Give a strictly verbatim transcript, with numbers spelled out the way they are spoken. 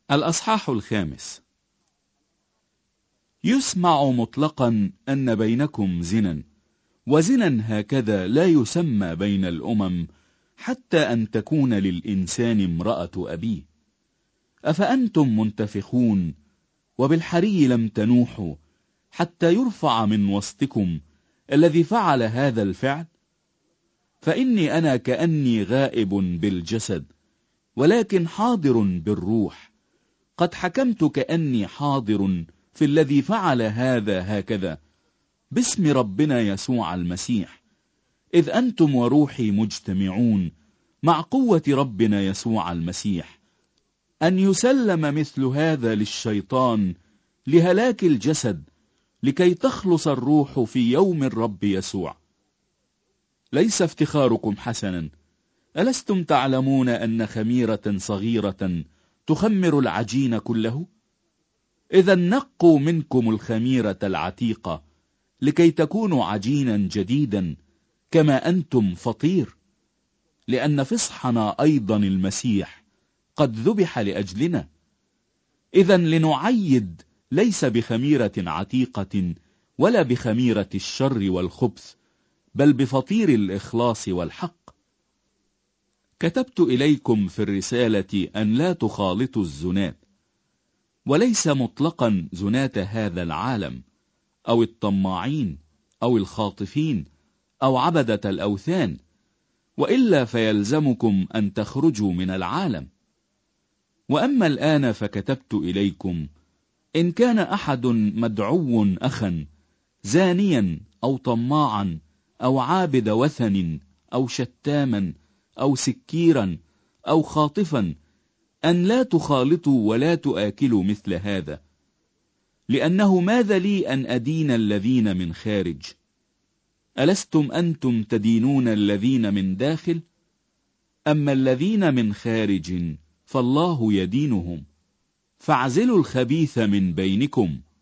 الأصحاح الخامس. يسمع مطلقا أن بينكم زنا، وزنا هكذا لا يسمى بين الأمم حتى أن تكون للإنسان امرأة أبيه. أفأنتم منتفخون وبالحري لم تنوحوا حتى يرفع من وسطكم الذي فعل هذا الفعل؟ فإني أنا كأني غائب بالجسد ولكن حاضر بالروح، قد حكمت كأني حاضر في الذي فعل هذا هكذا باسم ربنا يسوع المسيح، إذ أنتم وروحي مجتمعون مع قوة ربنا يسوع المسيح أن يسلم مثل هذا للشيطان لهلاك الجسد، لكي تخلص الروح في يوم الرب يسوع. ليس افتخاركم حسنا، ألستم تعلمون أن خميرة صغيرة تخمر العجين كله؟ إذا نقوا منكم الخميرة العتيقة لكي تكونوا عجينا جديدا كما أنتم فطير، لأن فصحنا أيضا المسيح قد ذبح لأجلنا. إذا لنعيد ليس بخميرة عتيقة ولا بخميرة الشر والخبث، بل بفطير الإخلاص والحق. كتبت إليكم في الرسالة أن لا تخالطوا الزنات، وليس مطلقا زنات هذا العالم أو الطماعين أو الخاطفين أو عبدة الأوثان، وإلا فيلزمكم أن تخرجوا من العالم. وأما الآن فكتبت إليكم إن كان أحد مدعو أخا زانيا أو طماعا أو عابد وثن أو شتاما أو سكيرا أو خاطفا أن لا تخالطوا ولا تآكلوا مثل هذا، لأنه ماذا لي أن أدين الذين من خارج؟ ألستم أنتم تدينون الذين من داخل؟ أما الذين من خارج فالله يدينهم. فاعزلوا الخبيث من بينكم،